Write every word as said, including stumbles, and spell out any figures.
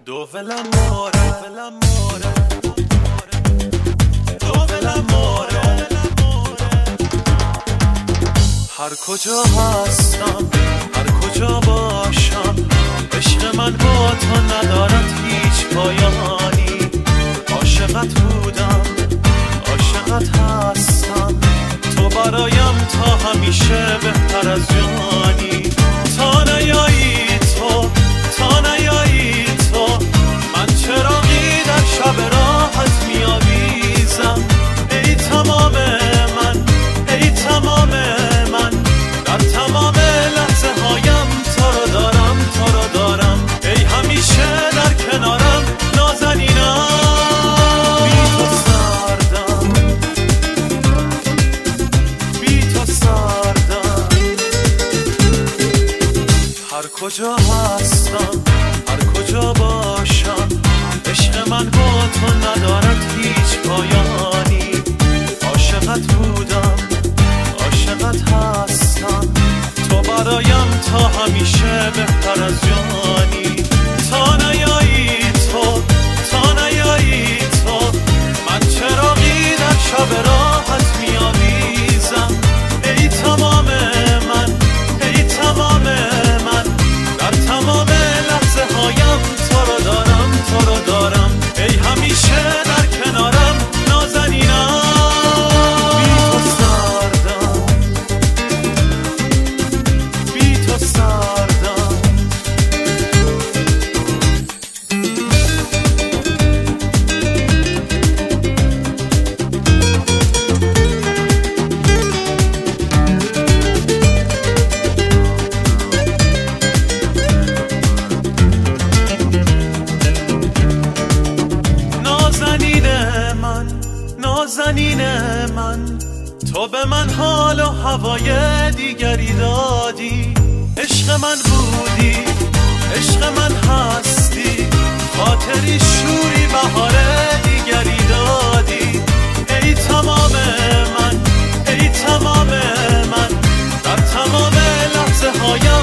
Dove l'amore, l'amore, dove l'amore. هر کجا هستم، هر کجا باشم، عشق من با تو ندارد هیچ پایانی. عاشقت بودم، عاشقت هستم، تو برایم تا همیشه بهتر از جانی. تا نیایی تو، تا نیایی تو، من چراغی در شب راحت می‌آویزم. ای تمام من، ای تمام من، در تمام لحظه هایم تو رو دارم، تو رو دارم. ای همیشه در کنارم نازنینم. بی تو سردم، بی تو سردم. هر کجا هستم، هر کجا باشم، عشق من با تو ندارد هیچ پایانی. عاشقت بودم، عاشقت هستم، تو برایم تا همیشه بهتر از جانی. تا نیایی تو، تا نیایی تو، من چراغی در شب راحت می‌آویزم. ای تمام من، ای تمام من، در تمام لحظه هایم تو رو دارم، تو رو دارم. ای همیشه در کنارم نازنینم. بی تو سردم، بی تو سردم. نازنین من، نازنین من، تو به من حال و هوای دیگری دادی. عشق من بودی، عشق من هستی، خاطری شوری بهار دیگری دادی. ای تمام من، ای تمام من، در تمام لحظه هایم